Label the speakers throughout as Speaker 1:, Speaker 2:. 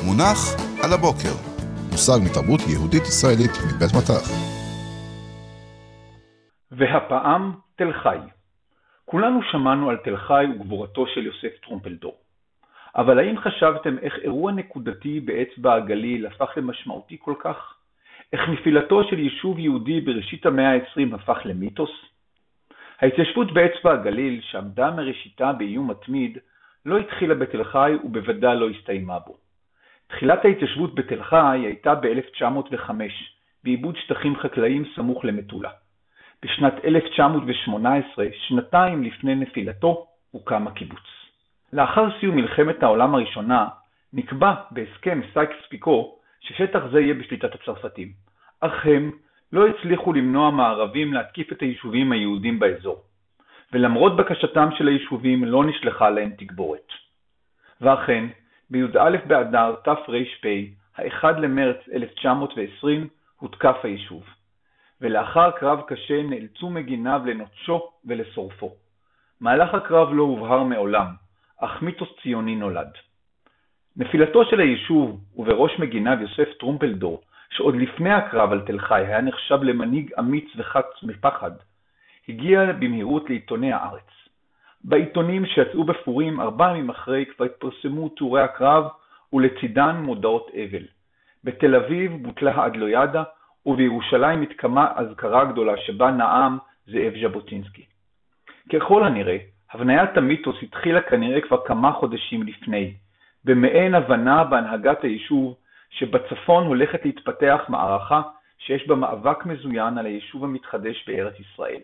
Speaker 1: מונח על הבוקר. מושג מתרבות יהודית ישראלית מבית מטח.
Speaker 2: והפעם תל חי. כולנו שמענו על תל חי וגבורתו של יוסף טרומפלדור. אבל האם חשבתם איך אירוע נקודתי באצבע הגליל הפך למשמעותי כל כך? איך נפילתו של יישוב יהודי בראשית המאה ה-20 הפך למיתוס? ההתיישבות באצבע הגליל, שעמדה מראשיתה באיום מתמיד, לא התחילה בתל חי ובוודאי לא הסתיימה בו. תחילת ההתיישבות בתל חי הייתה ב-1905, בעיבוד שטחים חקלאיים סמוך למטולה. בשנת 1918, שנתיים לפני נפילתו, הוקם הקיבוץ. לאחר סיום מלחמת העולם הראשונה, נקבע בהסכם סייקס-פיקו ששטח זה יהיה בשליטת הצרפתים. אך הם לא הצליחו למנוע מהערבים להתקיף את היישובים היהודים באזור. ולמרות בקשתם של היישובים לא נשלחה להם תגבורת. ואכן, בי"א באדר תר"פ, ה-1 למרץ 1920, הותקף היישוב. ולאחר קרב קשה נאלצו מגיניו לנוטשו ולשורפו. מהלך הקרב לא הובהר מעולם, אך מיתוס ציוני נולד. נפילתו של היישוב ובראש מגיניו יוסף טרומפלדור, שעוד לפני הקרב על תל חי היה נחשב למנהיג אמיץ וחץ מפחד, הגיע במהירות לעיתוני הארץ. בעיתונים שיצאו בפורים 4 ימים אחרי כבר התפרסמו תיאורי הקרב ולצידן מודעות אבל. בתל אביב בוטלה האדלוידה ובירושלים התקיימה אזכרה גדולה שבה נאם זאב ז'בוטינסקי. ככל הנראה, הבניית המיתוס התחילה כנראה כבר כמה חודשים לפני, במעין הבנה בהנהגת היישוב שבצפון הולכת להתפתח מערכה שיש בה מאבק מזוין על היישוב המתחדש בארץ ישראל.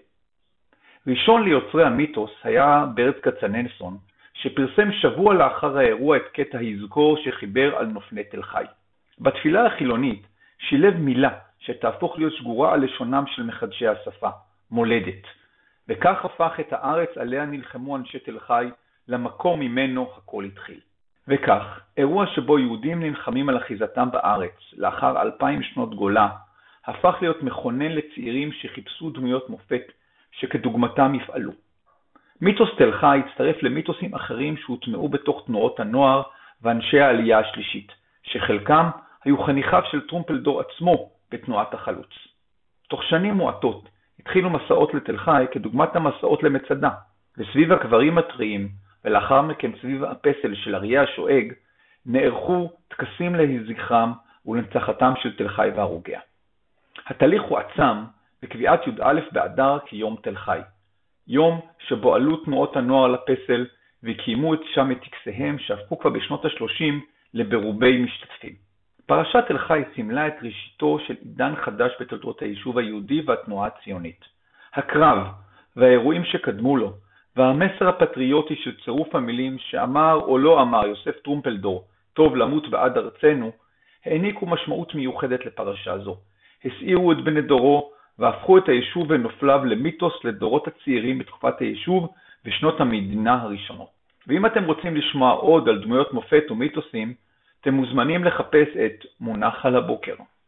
Speaker 2: ראשון ליוצרי המיתוס היה ברט כצנלסון, שפרסם שבוע לאחר האירוע את קטע היזכור שחיבר על נופני תל חי. בתפילה החילונית שילב מילה שתהפוך להיות שגורה על לשונם של מחדשי השפה, מולדת, וכך הפך את הארץ עליה נלחמו אנשי תל חי למקום ממנו הכל התחיל. וכך, אירוע שבו יהודים נלחמים על אחיזתם בארץ לאחר 2000 שנות גולה, הפך להיות מכונן לצעירים שחיפשו דמויות מופת שכדוגמתם יפעלו. מיתוס תל חי הצטרף למיתוסים אחרים שהוטמעו בתוך תנועות הנוער ואנשי העלייה השלישית, שחלקם היו חניכיו של טרומפלדור עצמו בתנועת החלוץ. תוך שנים מועטות התחילו מסעות לתל חי כדוגמת המסעות למצדה, וסביב הקברים הטריים ולאחר מכן סביב הפסל של אריה השואג נערכו טקסים לזכרם ולהנצחתם של תל חי והרוגיה. התהליך הוא עצם בקביעת י"א באדר כיום תל חי, יום שבו עלו תנועות הנוער לפסל וקיימו שם את טקסיהם שהפכו כבר בשנות ה-30 לבירובי משתתפים. פרשת תל חי סימלה את ראשיתו של עידן חדש בתולדות היישוב היהודי והתנועה הציונית. הקרב והאירועים שקדמו לו והמסר הפטריוטי של צירוף המילים שאמר או לא אמר יוסף טרומפלדור, טוב למות בעד ארצנו, העניקו משמעות מיוחדת לפרשה זו. הסעירו את בני דורו והפכו את היישוב ונופליו למיתוס לדורות הצעירים בתקופת היישוב ושנות המדינה הראשונות. ואם אתם רוצים לשמוע עוד על דמויות מופת ומיתוסים, אתם מוזמנים לחפש את מונח על הבוקר.